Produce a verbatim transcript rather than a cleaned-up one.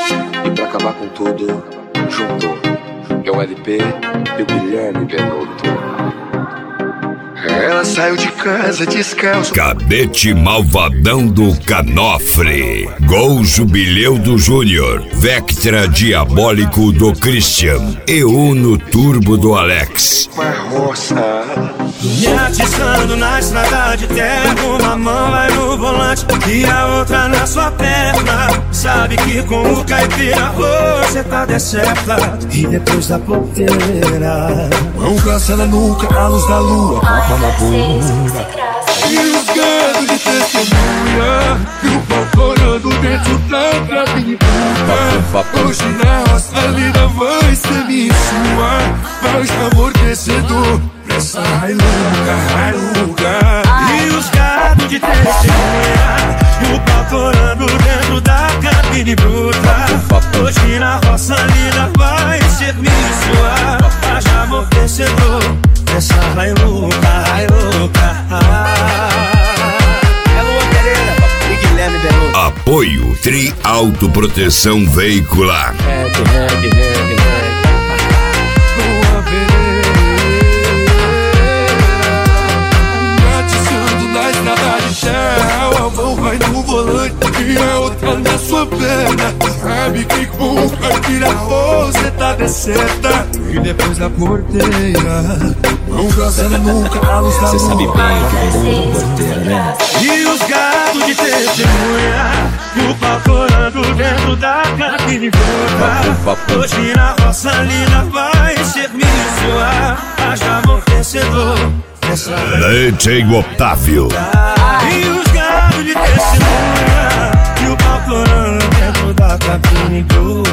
E pra acabar com tudo, juntou. É o L P e o Guilherme Benuto. Ela saiu de casa descalço. Cadete malvadão do Canofre. Gol Jubileu do Júnior. Vectra diabólico do Christian. E Uno Turbo do Alex. Uma roça. Me atiçando na estrada de terra. Uma mão vai no volante e a outra na sua perna. Sabe que com o caipira você tá deserta. E depois da ponteira, mão caça na nuca, a luz da lua, tapa na bunda. E os gatos de testemunha, e o pau torando dentro da cabine. Hoje na roça a vida vai ser minha sua. Vai de amortecedor pra essa railuca, railuca. E os gatos de testemunha, e o pau torando dentro da cabine bruta. Hoje na roça a vida vai ser minha sua. Vai de amortecedor essa railuca, railuca. É Luan Pereira e Guilherme Benuto. Apoio Tri Autoproteção Veicular. Reg, reg, reg, reg. Luan Pereira, atiçando na estrada de terra. A mão vai no volante e a outra na sua perna. Sabe que com o caipira você tá deserta. E depois da porteira, mão caçando nunca a luz da lua. Cê sabe bem o que vem da porteira, né? E os gatos de testemunha, e o pau torando dentro da cabine bruta. Hoje na roça linda vai ser minha sua. Haja amortecedor essa Leite Otávio. e os gatos de testemunha, e o pau torando dentro da cabine bruta.